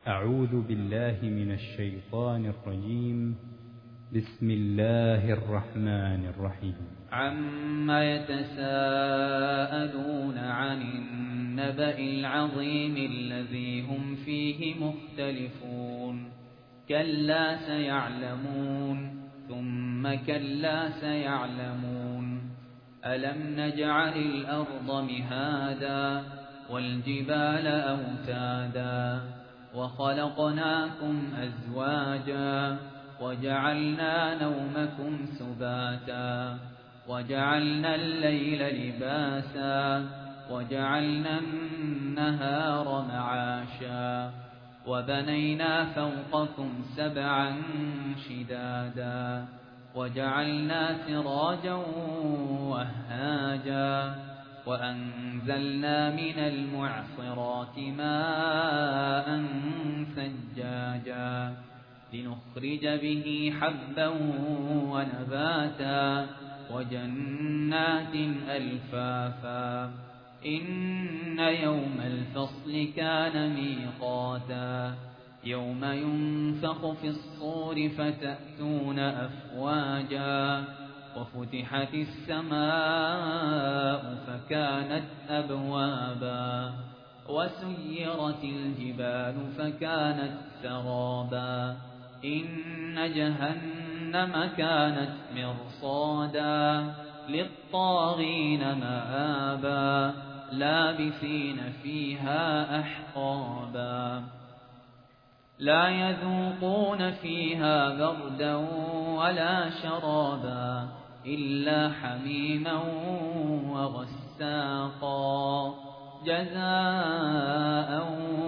أعوذ بالله من الشيطان الرجيم. بسم الله الرحمن الرحيم. عما يتساءلون عن النبأ العظيم الذي هم فيه مختلفون كلا سيعلمون ثم كلا سيعلمون ألم نجعل الأرض مهادا والجبال أوتادا وخلقناكم أزواجا وجعلنا نومكم سباتا وجعلنا الليل لباسا وجعلنا النهار معاشا وبنينا فوقكم سبعا شدادا وجعلنا سراجا وهاجا وأنزلنا من المعصرات ماء ثجاجا لنخرج به حبا ونباتا وجنات ألفافا إن يوم الفصل كان ميقاتا يوم ينفخ في الصور فتأتون أفواجا وفتحت السماء فكانت أبوابا وسيرت الجبال فكانت سرابا إن جهنم كانت مرصادا للطاغين مآبا لابثين فيها أحقابا لا يذوقون فيها بردا ولا شرابا إلا حميما وغساقا جزاء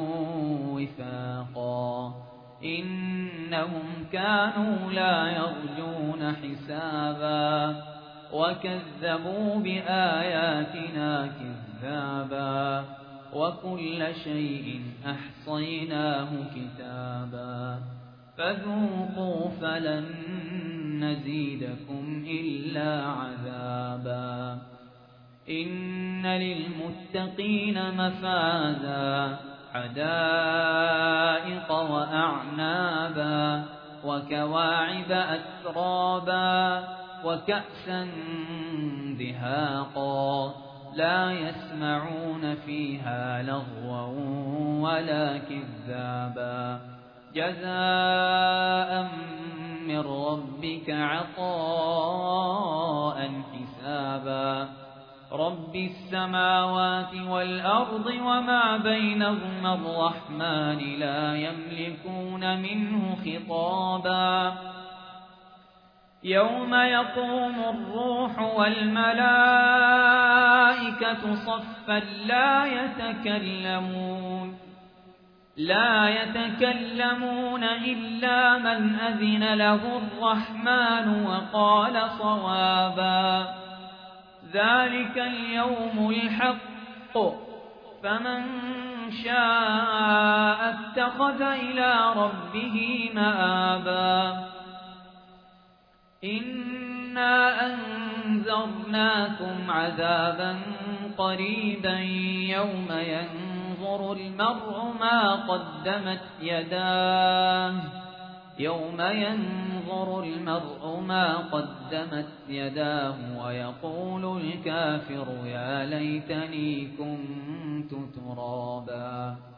وفاقا إنهم كانوا لا يرجون حسابا وكذبوا بآياتنا كذابا وكل شيء أحصيناه كتابا فذوقوا فلن نزيدكم إلا عذابا إن للمتقين مفازا حدائق وأعنابا وكواعب أترابا وكأسا دهاقا لا يسمعون فيها لغوا ولا كذابا جزاء من ربك عطاء حسابا رب السماوات والأرض وما بينهما الرحمن لا يملكون منه خطابا يوم يقوم الروح والملائكة صفا لا يتكلمون إلا من أذن له الرحمن وقال صوابا ذلك اليوم الحق فمن شاء اتخذ إلى ربه مآبا إنا أنذرناكم عذابا قريبا يوم ينظر المرء ما قدمت يداه ويقول الكافر يا ليتني كنت ترابا.